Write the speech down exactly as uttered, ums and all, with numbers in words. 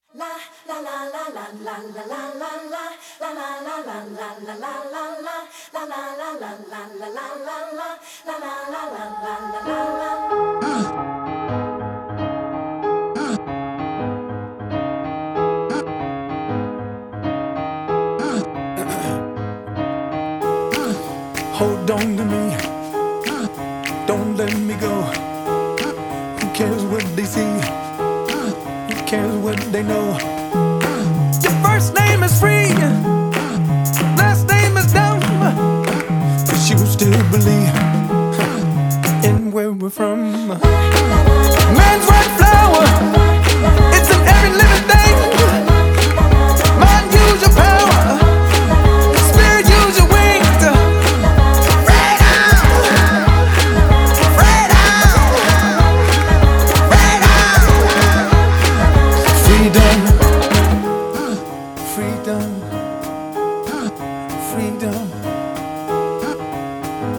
Hold on to me, don't let me go. Who cares what they see? Who cares what they know? Your first name is free, last name is dumb, but you still believe in where we're from. Man's white flower, it's in every living thing. Mind, use your power, spirit, use your wings. Freedom, freedom, freedom.